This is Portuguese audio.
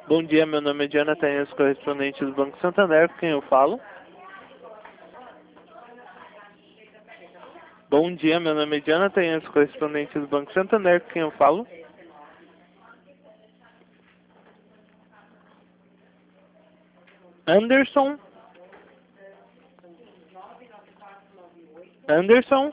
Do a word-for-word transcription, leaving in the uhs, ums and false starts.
Bom dia, meu nome é Jonathan, eu sou correspondente do Banco Santander, com quem eu falo? Bom dia, meu nome é Jonathan, eu sou correspondente do Banco Santander, com quem eu falo? Anderson? Anderson?